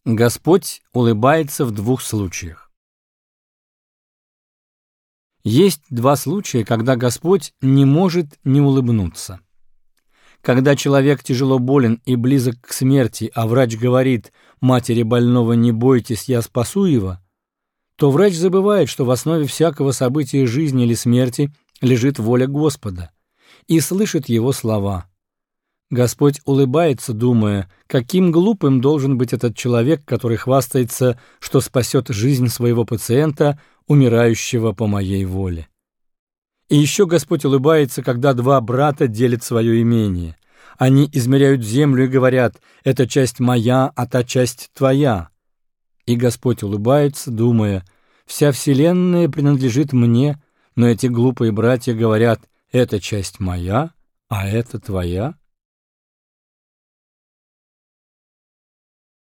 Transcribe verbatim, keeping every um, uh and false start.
Господь улыбается в двух случаях. Есть два случая, когда Господь не может не улыбнуться. Когда человек тяжело болен и близок к смерти, а врач говорит матери больного: «Не бойтесь, я спасу его», то врач забывает, что в основе всякого события жизни или смерти лежит воля Господа, и слышит его слова. Господь улыбается, думая, каким глупым должен быть этот человек, который хвастается, что спасет жизнь своего пациента, умирающего по моей воле. И еще Господь улыбается, когда два брата делят свое имение. Они измеряют землю и говорят: «Эта часть моя, а та часть твоя». И Господь улыбается, думая: «Вся вселенная принадлежит мне, но эти глупые братья говорят: эта часть моя, а эта твоя».